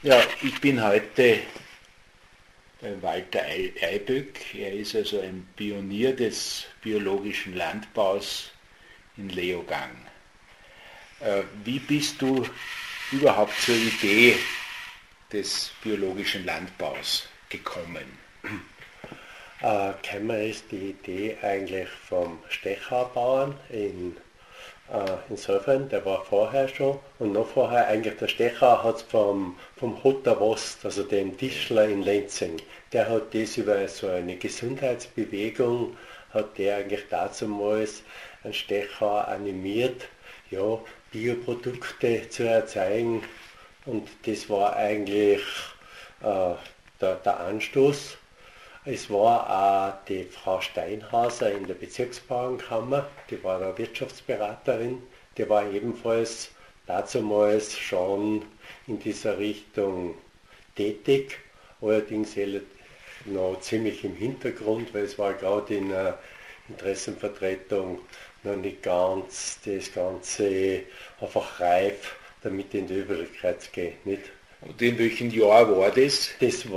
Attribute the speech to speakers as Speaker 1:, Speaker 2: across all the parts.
Speaker 1: Ja, ich bin heute bei Walter Eiböck. Er ist also ein Pionier des biologischen Landbaus in Leogang. Wie bist du überhaupt zur Idee des biologischen Landbaus gekommen?
Speaker 2: Gekommen ist die Idee eigentlich vom Stechauerbauern in Sölven, der war vorher schon, und noch vorher eigentlich der Stechauer hat es vom Hutter Wost, also dem Tischler in Lenzing, der hat das über so eine Gesundheitsbewegung, hat der eigentlich dazumals einen Stechauer animiert, ja, Bioprodukte zu erzeugen, und das war eigentlich der Anstoß. Es war auch die Frau Steinhauser in der Bezirksbauernkammer, die war eine Wirtschaftsberaterin, die war ebenfalls dazumals schon in dieser Richtung tätig, allerdings noch ziemlich im Hintergrund, weil es war gerade in der Interessenvertretung noch nicht ganz das Ganze einfach reif, damit in die Öffentlichkeit zu gehen. Nicht?
Speaker 1: Und in welchem Jahr war das?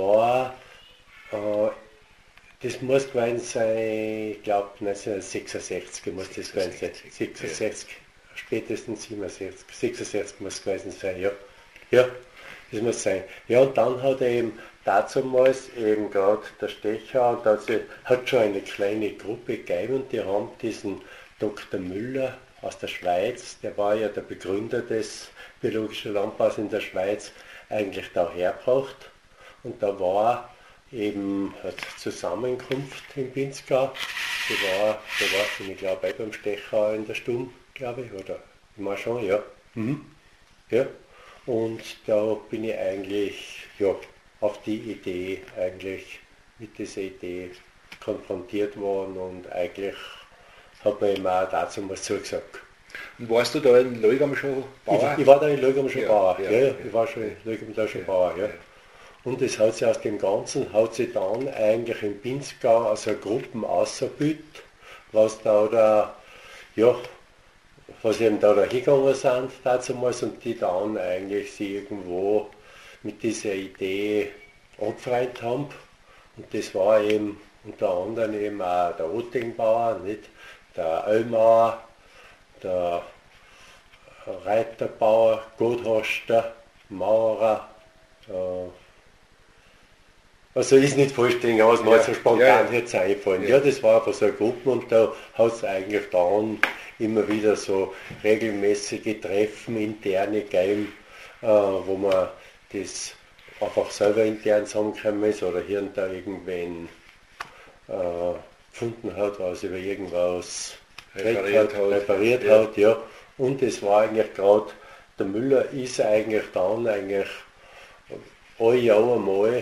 Speaker 2: Das muss gewesen sein, ich glaube 1966 muss das gewesen sein. 66, spätestens 67, 66 muss es gewesen sein, ja. Ja, das muss sein. Ja, und dann hat er eben dazumals eben gerade der Stecher, und hat schon eine kleine Gruppe gegeben, und die haben diesen Dr. Müller aus der Schweiz, der war ja der Begründer des biologischen Landbaus in der Schweiz, eigentlich da hergebracht. Und da war eben eine Zusammenkunft in Pinzgau. Da war ich glaube beim Stecher in der Stunde, glaube ich, oder immer schon, ja. Ja. Und da bin ich eigentlich ja, auf die Idee, eigentlich mit dieser Idee konfrontiert worden, und eigentlich hat man ihm auch dazu was zugesagt.
Speaker 1: Und warst du da in Leugam schon Bauer?
Speaker 2: Ich war da in Leugam schon Bauer,
Speaker 1: ja.
Speaker 2: Ich war schon in Leugam da schon Bauer, ja. Und es hat sich aus dem Ganzen, hat sich dann eigentlich in Pinzgau also Gruppen ausgebildet, was eben da hingegangen sind damals, und die dann eigentlich sich irgendwo mit dieser Idee angefreundet haben. Und das war eben unter anderem eben auch der Ottingbauer, nicht? Der Oellmauer, der Reiterbauer, Gotthaster, Maurer, also ist nicht vollständig, aber es mir so spontan jetzt eingefallen. Ja, das war einfach so eine Gruppe, und da hat es eigentlich dann immer wieder so regelmäßige Treffen, interne gegeben, wo man das einfach selber intern zusammengekommen ist oder hier und da irgendwen gefunden hat, was über irgendwas repariert hat, ja. Und es war eigentlich gerade, der Müller ist eigentlich dann alle Jahre einmal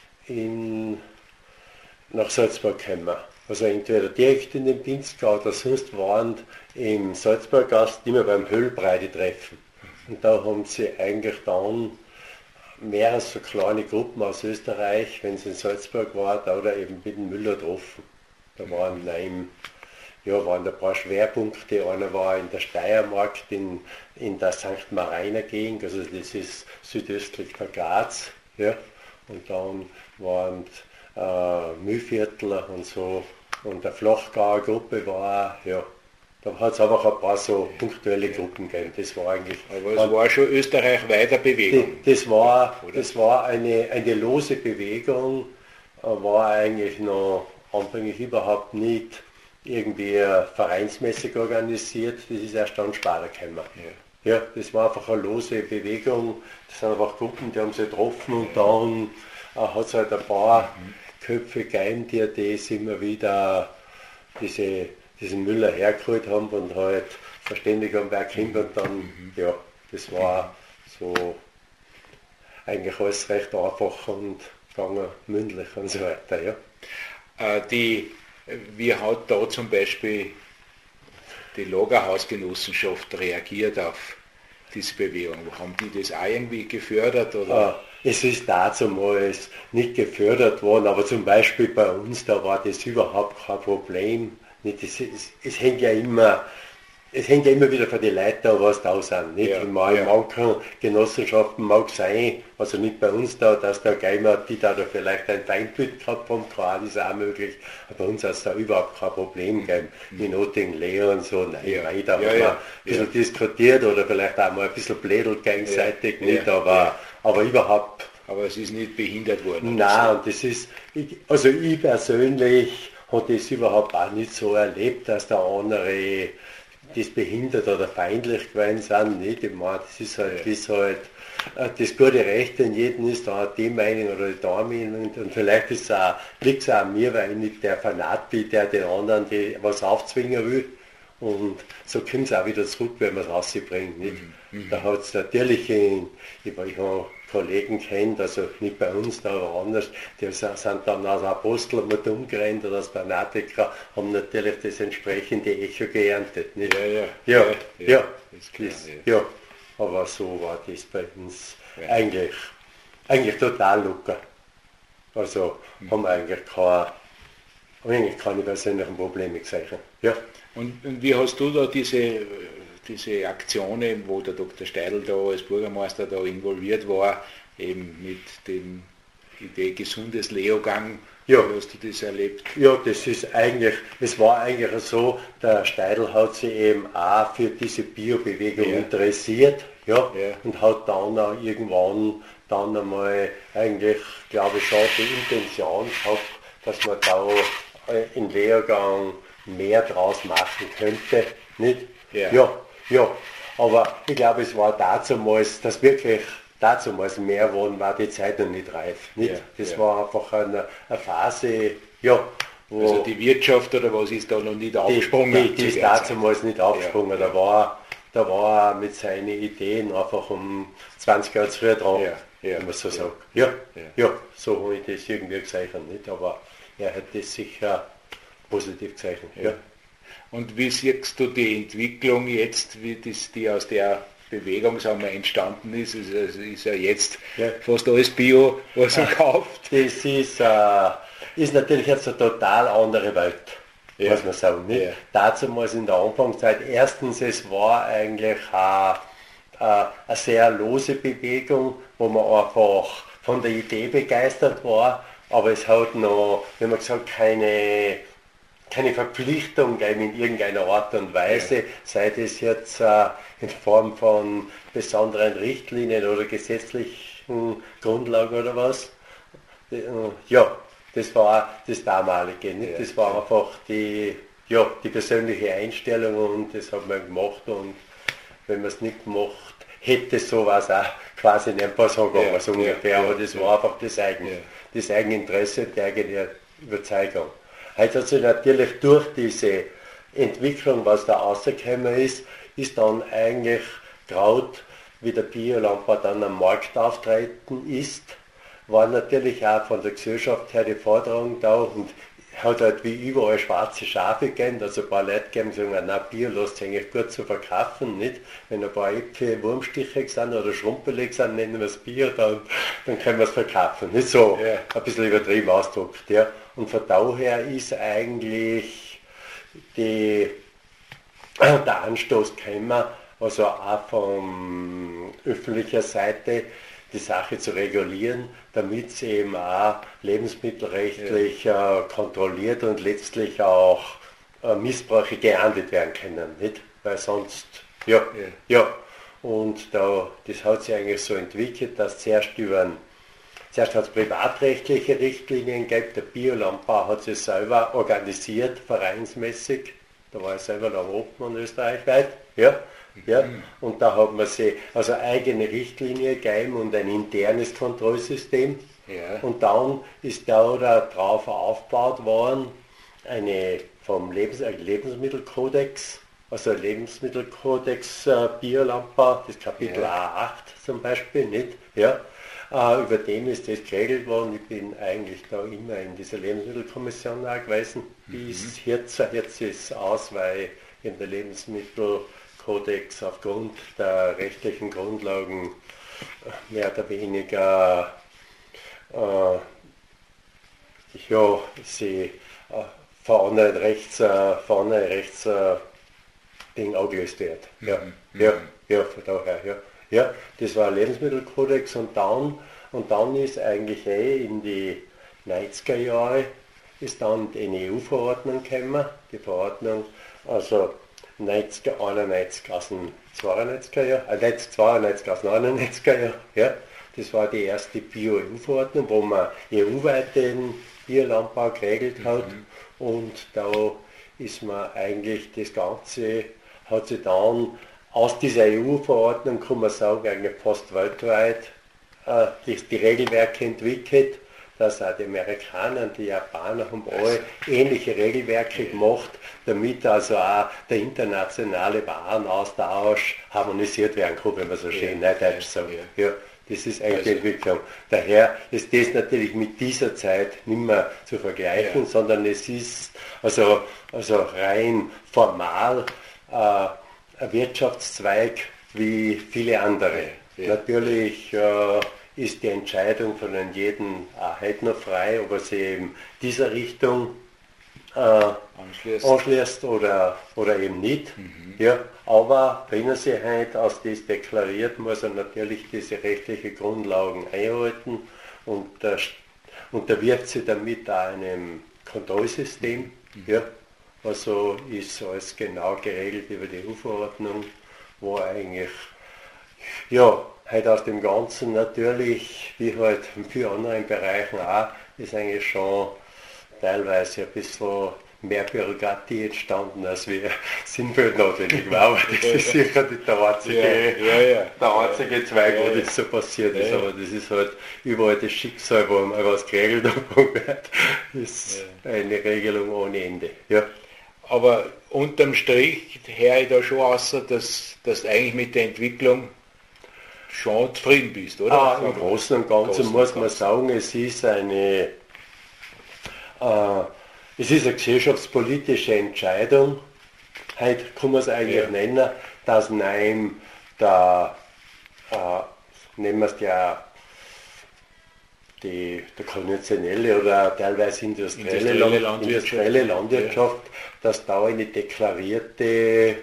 Speaker 2: nach Salzburg gekommen. Also entweder direkt in den Pinzgau oder sonst waren im Salzburggast immer beim Höhlbreite treffen. Und da haben sie eigentlich dann mehrere so kleine Gruppen aus Österreich, wenn es in Salzburg war, da oder eben mit dem Müller getroffen. Da waren waren ein paar Schwerpunkte. Einer war in der Steiermark, in der St. Mariner Gegend, also das ist südöstlich der Graz. Ja. Und dann waren Mühlviertler und so, und der Flachgauer Gruppe war, ja, da hat es einfach ein paar so punktuelle Gruppen gegeben. Das war eigentlich.
Speaker 1: Aber es war schon österreichweiter Bewegung.
Speaker 2: Das war eine lose Bewegung, war eigentlich noch anfänglich überhaupt nicht irgendwie vereinsmäßig organisiert, das ist erst dann später gekommen. Ja, das war einfach eine lose Bewegung, das sind einfach Gruppen, die haben sich getroffen, und dann hat es halt ein paar Köpfe gegeben, die das immer wieder diesen Müller hergeholt haben und halt verständigt haben, wer kommt, und dann, ja, das war so eigentlich alles recht einfach und gegangen, mündlich und so weiter, ja.
Speaker 1: Wie hat da zum Beispiel die Lagerhausgenossenschaft reagiert auf diese Bewegung? Haben die das auch irgendwie gefördert? Oder?
Speaker 2: Es ist damals nicht gefördert worden, aber zum Beispiel bei uns, da war das überhaupt kein Problem. Es hängt ja immer es hängt ja immer wieder von den Leuten an, was da sind. Nicht?
Speaker 1: Ja,
Speaker 2: In manchen Genossenschaften mag sein, also nicht bei uns da, dass da gleich mal die da vielleicht ein Feindbild gehabt haben, klar, das ist auch möglich. Aber bei uns hat es da überhaupt kein Problem gegeben. Mit Notting Lehre und so, nein, weiter haben wir ein bisschen diskutiert oder vielleicht auch mal ein bisschen blädelt gegenseitig, nicht, aber überhaupt.
Speaker 1: Aber es ist nicht behindert worden.
Speaker 2: Nein, und das ist, also ich persönlich habe das überhaupt auch nicht so erlebt, dass der andere das behindert oder feindlich gewesen sind. Nicht? Ich meine, das ist halt, wie es halt das gute Recht in jedem ist, da hat die Meinung oder die da Meinung und vielleicht ist es auch, liegt es auch an mir, weil ich nicht der Fanat bin, der den anderen was aufzwingen will. Und so kommt es auch wieder zurück, wenn man es rausbringt. Nicht? Da hat es natürlich, ich habe Kollegen kennt, also nicht bei uns, da aber anders, die sind dann als Apostel mit umgerannt oder als Fanatiker, haben natürlich das entsprechende Echo geerntet. Nicht? Ja, aber so war das bei uns eigentlich total locker. Also haben wir eigentlich keine persönlichen Probleme gesehen. Ja.
Speaker 1: Und wie hast du da diese Aktionen, wo der Dr. Steidl da als Bürgermeister da involviert war, eben mit dem Idee gesundes Leogang, wie hast du das erlebt?
Speaker 2: Ja, es war eigentlich so, der Steidl hat sich eben auch für diese Bio-Bewegung interessiert, und hat dann auch irgendwann dann einmal eigentlich, glaube ich, schon die Intention gehabt, dass man da in Leogang mehr draus machen könnte, nicht? Ja, aber ich glaube, es war damals, dass wirklich damals mehr waren, war die Zeit noch nicht reif. Nicht? Das war einfach eine Phase, wo...
Speaker 1: Also die Wirtschaft oder was ist da noch nicht aufgesprungen?
Speaker 2: Die ist damals nicht aufgesprungen. Da war er mit seinen Ideen einfach um 20 Jahre zu früh dran, wenn man so sagt. Ja, so habe ich das irgendwie gezeichnet, nicht? Aber er hat das sicher positiv gezeichnet. Ja.
Speaker 1: Und wie siehst du die Entwicklung jetzt, wie die aus der Bewegung sagen wir, entstanden ist? Ist ja jetzt fast alles Bio, was man kauft.
Speaker 2: Das ist natürlich jetzt eine total andere Welt, muss man sagen. Nicht? Damals in der Anfangszeit, erstens, es war eigentlich eine sehr lose Bewegung, wo man einfach von der Idee begeistert war, aber es hat noch, wie man gesagt, keine Verpflichtung in irgendeiner Art und Weise, sei es jetzt in Form von besonderen Richtlinien oder gesetzlichen Grundlagen oder was. Das war das damalige. Nicht? Das war einfach die persönliche Einstellung und das hat man gemacht und wenn man es nicht gemacht hätte, so war es auch quasi nicht ein paar Sagen, so ungefähr, aber das war einfach das Eigeninteresse, die eigene Überzeugung. Heute hat sich natürlich durch diese Entwicklung, was da rausgekommen ist dann eigentlich gerade, wie der Biolandbau dann am Markt auftreten ist, war natürlich auch von der Gesellschaft her die Forderung da und hat halt wie überall schwarze Schafe gegeben, also ein paar Leute gegeben, die sagen, na, Bio lässt sich eigentlich gut zu verkaufen, nicht? Wenn ein paar Äpfel wurmstichig sind oder schrumpelig sind, nennen wir es Bio, dann können wir es verkaufen. Nicht so ein bisschen übertrieben ausgedrückt. Ja. Und von daher ist eigentlich der Anstoß gekommen, also auch von öffentlicher Seite, die Sache zu regulieren, damit sie eben auch lebensmittelrechtlich kontrolliert und letztlich auch Missbräuche geahndet werden können, nicht? Weil sonst, und das hat sich eigentlich so entwickelt, dass zuerst hat es privatrechtliche Richtlinien gegeben, der Biolandbau hat sich selber organisiert, vereinsmäßig, da war er selber der Obmann österreichweit, und da hat man sich also eigene Richtlinie gegeben und ein internes Kontrollsystem. Und dann ist darauf aufgebaut worden, vom Lebensmittelkodex, also Lebensmittelkodex Biolandbau, das Kapitel A8 zum Beispiel, nicht? Über dem ist das geregelt worden. Ich bin eigentlich da immer in dieser Lebensmittelkommission auch gewesen, bis jetzt ist es aus, weil in der Lebensmittelkodex aufgrund der rechtlichen Grundlagen mehr oder weniger sie vorne rechts Ding angelöst wird. Ja, ja, von daher, ja. Ja, das war ein Lebensmittelkodex und dann ist eigentlich in die 90er Jahre ist dann die EU-Verordnung gekommen, die Verordnung, also 1991 aus dem 92er Jahr, 1992 aus dem 99er Jahr, ja, das war die erste Bio-EU-Verordnung, wo man EU-weit den Biolandbau geregelt hat und da ist man eigentlich das Ganze, hat sich dann aus dieser EU-Verordnung, kann man sagen, eigentlich fast weltweit die Regelwerke entwickelt, dass auch die Amerikaner und die Japaner haben alle ähnliche Regelwerke gemacht, damit also auch der internationale Warenaustausch harmonisiert werden kann, wenn man so schön neudeutsch sagt. Ja, das ist eigentlich die Entwicklung. Daher ist das natürlich mit dieser Zeit nicht mehr zu vergleichen, sondern es ist also rein formal ein Wirtschaftszweig wie viele andere. Natürlich ist die Entscheidung von jedem heute noch frei, ob er sich in dieser Richtung anschließt oder eben nicht. Ja, aber wenn er sich heute als das deklariert, muss er natürlich diese rechtlichen Grundlagen einhalten und unterwirft sich damit einem Kontrollsystem. Ja, also ist alles genau geregelt über die EU-Verordnung, wo eigentlich halt aus dem Ganzen natürlich, wie halt in vielen anderen Bereichen auch, ist eigentlich schon teilweise ein bisschen mehr Bürokratie entstanden, als wir sinnvoll notwendig war. Aber das ist sicher nicht der einzige Zweig, wo das so passiert ist. Aber das ist halt überall das Schicksal, wo mal was geregelt wird. Das ist eine Regelung ohne Ende. Ja.
Speaker 1: Aber unterm Strich höre ich da schon aus, dass du eigentlich mit der Entwicklung schon zufrieden bist, oder?
Speaker 2: Im Großen und Ganzen muss man sagen, es ist eine gesellschaftspolitische Entscheidung, heute kann man es eigentlich nennen, dass nein, nehmen wir es der konventionelle oder teilweise industrielle Landwirtschaft, dass da eine deklarierte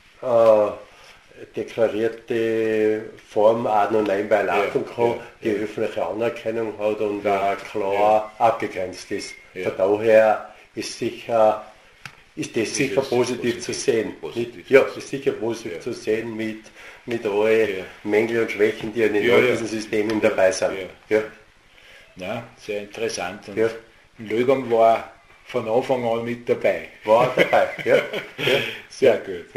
Speaker 2: Form auch noch nebenbei laufen kann, die öffentliche Anerkennung hat und auch klar abgegrenzt ist. Von daher ist das sicher positiv zu sehen. Ist sicher positiv zu sehen mit allen Mängeln und Schwächen, die in diesen Systemen dabei sind.
Speaker 1: Ja, sehr interessant. Und Lögum war von Anfang an mit dabei. Sehr gut.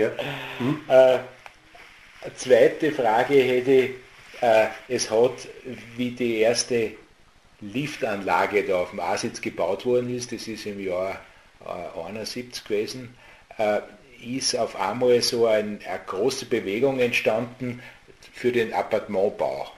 Speaker 1: Eine zweite Frage hätte ich, es hat, wie die erste Liftanlage da auf dem Asitz gebaut worden ist, das ist im Jahr 71 gewesen, ist auf einmal so eine große Bewegung entstanden für den Appartementbau.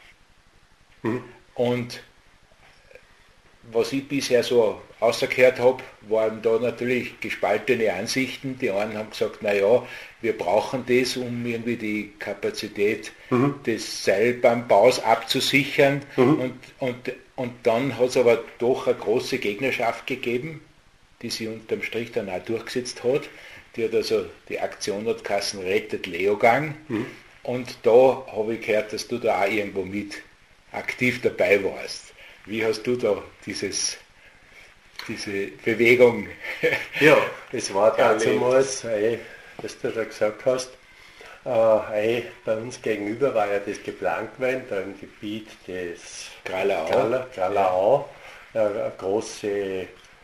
Speaker 1: Und was ich bisher so ausgehört habe, waren da natürlich gespaltene Ansichten. Die einen haben gesagt, naja, wir brauchen das, um irgendwie die Kapazität des Seilbahnbaus abzusichern. Und dann hat es aber doch eine große Gegnerschaft gegeben, die sich unterm Strich dann auch durchgesetzt hat. Die hat also die Aktion hat geheißen, Rettet Leogang. Und da habe ich gehört, dass du da auch irgendwo mit aktiv dabei warst. Wie hast du da diese Bewegung?
Speaker 2: Ja, es war damals, was du da gesagt hast, bei uns gegenüber war ja das geplant gewesen, da im Gebiet des Gralau, eine große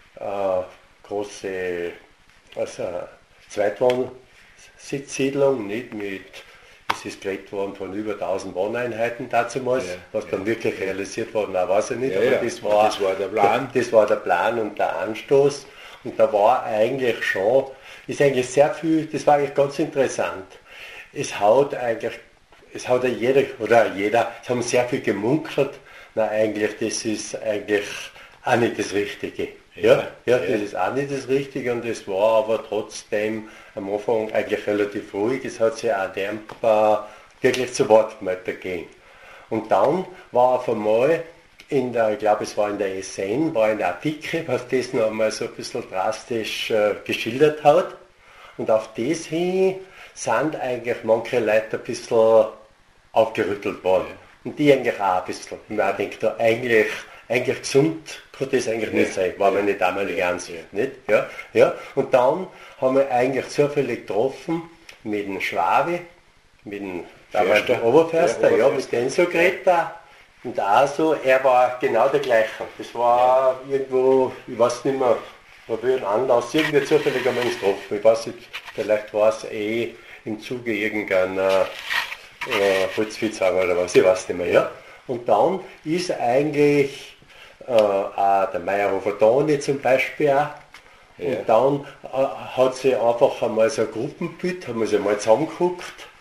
Speaker 2: Zweitwohnsitzsiedlung, nicht mit. Es ist geredet worden von über 1000 Wohneinheiten damals, was dann wirklich realisiert worden war, weiß ich nicht, aber das war der Plan. Das war der Plan und der Anstoß. Und da war eigentlich schon, ist eigentlich sehr viel, das war eigentlich ganz interessant. Es hat ja jeder, es haben sehr viel gemunkelt, eigentlich, das ist eigentlich auch nicht das Richtige. Das ist auch nicht das Richtige und es war aber trotzdem am Anfang eigentlich relativ ruhig. Es hat sich auch denkbar wirklich zu Wort gemeldet dagegen. Und dann war auf einmal ich glaube es war in der SN, war ein Artikel, was das noch einmal so ein bisschen drastisch geschildert hat. Und auf das hin sind eigentlich manche Leute ein bisschen aufgerüttelt worden. Und die eigentlich auch ein bisschen. Und man denkt, da eigentlich gesund kann das eigentlich nicht sein, war meine damalige Ansicht. Nicht? Ja, ja. Und dann haben wir eigentlich zufällig getroffen mit dem Schwabi, mit dem damaligen Oberförster, mit dem so geredet. Und auch so, er war genau der gleiche. Das war irgendwo, ich weiß nicht mehr, war für einen Anlass, irgendwie zufällig haben wir uns getroffen. Ich weiß nicht, vielleicht war es im Zuge irgendeiner Holzviehzange oder was, ich weiß nicht mehr. Ja. Und dann ist eigentlich auch der Meyerhofer Toni zum Beispiel auch. Ja. Und dann hat sie einfach einmal so ein Gruppenbild, haben wir sie mal zusammengeguckt.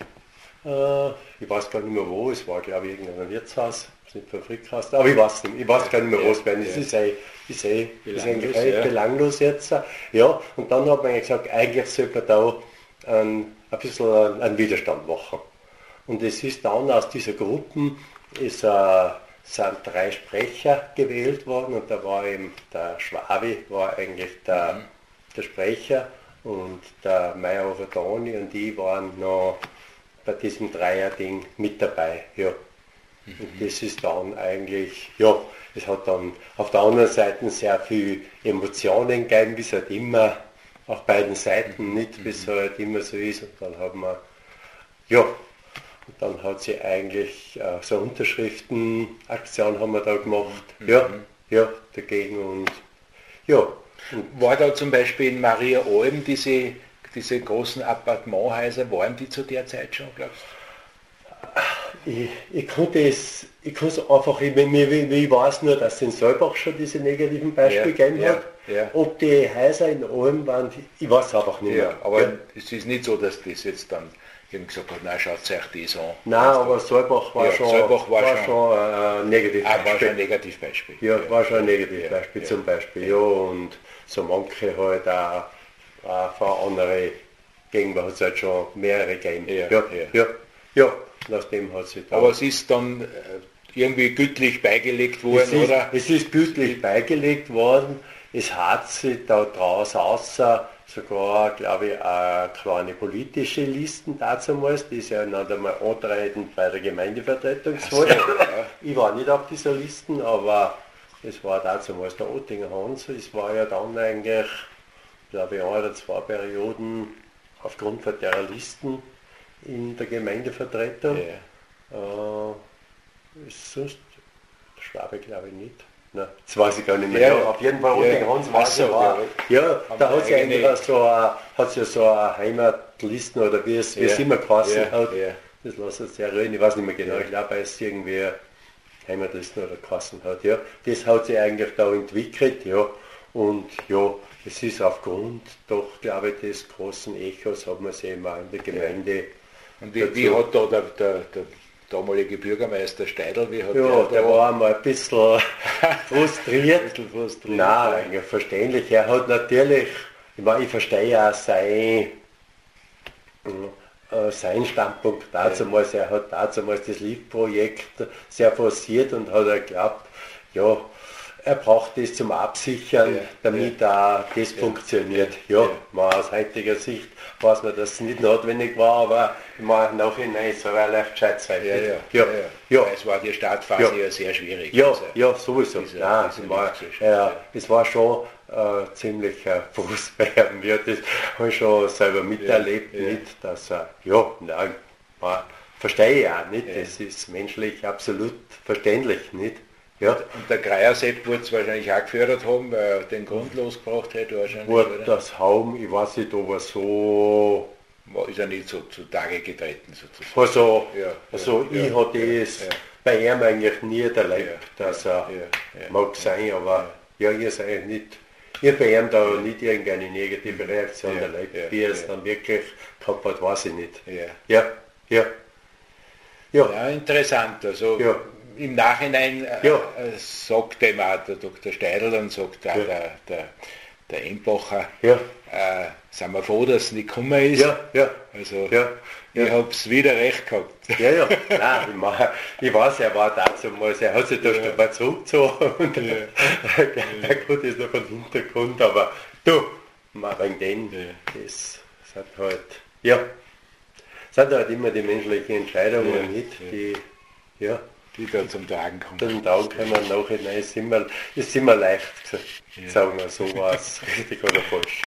Speaker 2: Ich weiß gar nicht mehr wo, es war glaube ich irgendein Wirtshaus, nicht Fabrikhaus, aber ich weiß gar nicht mehr wo es war. Das ist eigentlich belanglos jetzt. Ja, und dann hat man gesagt, eigentlich sollte man da ein bisschen einen Widerstand machen. Und es ist dann aus dieser Gruppe sind 3 Sprecher gewählt worden und da war eben der Schwabi, war eigentlich der Sprecher und der Meyerhofer Toni und die waren noch bei diesem Dreier-Ding mit dabei. Ja. Und das ist dann eigentlich, ja, es hat dann auf der anderen Seite sehr viel Emotionen gegeben, wie es halt immer auf beiden Seiten nicht, wie es halt immer so ist. Und dann haben wir, ja, und dann hat sie eigentlich so eine Unterschriftenaktion haben wir da gemacht, ja, dagegen und ja. Und
Speaker 1: war da zum Beispiel in Maria Alm diese großen Appartementhäuser, waren die zu der Zeit schon, glaubst
Speaker 2: du? Ich konnte es einfach, ich weiß nur, dass es in Saalbach schon diese negativen Beispiele gegeben hat. Ja. Ob die Häuser in Alm waren, ich weiß einfach nicht mehr.
Speaker 1: Aber es ist nicht so, dass das jetzt dann gesagt hat, nein, schaut euch das an.
Speaker 2: Nein, aber Saalbach war schon ein Negativbeispiel.
Speaker 1: War schon ein Negativbeispiel.
Speaker 2: Ja, war schon ein Negativbeispiel zum Beispiel. Ja, und so manche halt auch von anderen Gegenden hat es halt schon mehrere gegeben. Ja, nachdem hat sie da.
Speaker 1: Aber es ist dann irgendwie gütlich beigelegt worden, oder?
Speaker 2: Es ist gütlich beigelegt worden. Es hat sich da draus außer sogar, glaube ich, eine kleine politische Listen damals, die ist ja noch einmal antreten bei der Gemeindevertretungswahl. Ich war nicht auf dieser Listen, aber es war damals der Ottinger Hans. Es war ja dann eigentlich, glaube ich, 1 oder 2 Perioden aufgrund von der Listen in der Gemeindevertretung. Sonst Schwabe glaube ich nicht. Nein, das weiß ich gar nicht mehr. Auf jeden Fall Ottinger Hans war es. Ja, da hat sie eigentlich so eine Heimatlisten oder wie es immer geheißen hat. Das lassen sich erreden, ich weiß nicht mehr genau. Ich glaube, es irgendwie Heimatlisten oder geheißen hat. Ja. Das hat sich eigentlich da entwickelt. Ja. Und ja, es ist aufgrund doch, glaube ich, des großen Echos hat man sich immer in der Gemeinde.
Speaker 1: Und wie hat da der damalige Bürgermeister Steidl,
Speaker 2: der war einmal ein bisschen frustriert. Nein, eigentlich verständlich. Er hat natürlich, ich verstehe ja seinen Standpunkt damals. Er hat damals das LIV-Projekt sehr forciert und hat geglaubt, ja, er braucht das zum Absichern, damit auch das funktioniert. Ja, aus heutiger Sicht weiß man, dass es nicht notwendig war, aber im Nachhinein soll er leicht gescheit sein.
Speaker 1: Es war die Startphase ja sehr schwierig.
Speaker 2: Ja, sowieso. Es war schon ziemlich Frust bei ihm. Das habe ich schon selber miterlebt, nicht, dass er, verstehe ich auch nicht, das ist menschlich absolut verständlich, nicht. Ja.
Speaker 1: Und der Greiersepp wird es wahrscheinlich auch gefördert haben, weil er den Grund losgebracht hätte wahrscheinlich.
Speaker 2: Wird das haben, ich weiß nicht, ob er so...
Speaker 1: Ist er nicht so zutage getreten sozusagen.
Speaker 2: Ich hatte das bei ihm eigentlich nie erlebt, dass er mag sein, aber ihr seid nicht... Ich habe bei ihm da nicht irgendeine negative Reaktion erlebt, wie er es dann wirklich gehabt hat, weiß ich nicht.
Speaker 1: Ja, interessant. Also im Nachhinein sagt ihm auch der Dr. Steidl und sagt auch der Embacher, sind wir froh, dass es nicht gekommen ist. Ich habe es wieder recht gehabt.
Speaker 2: Nein, ich weiß, er war damals, er hat sich da schon mal zurückgezogen und der Gott ist noch ein Hintergrund, aber du, wegen dem, das sind halt, sind halt immer die menschlichen Entscheidungen mit,
Speaker 1: ja. Die da zum Tragen kommen.
Speaker 2: Zum Tragen kommen nachher, ist immer leicht, sagen wir so, war es richtig oder falsch.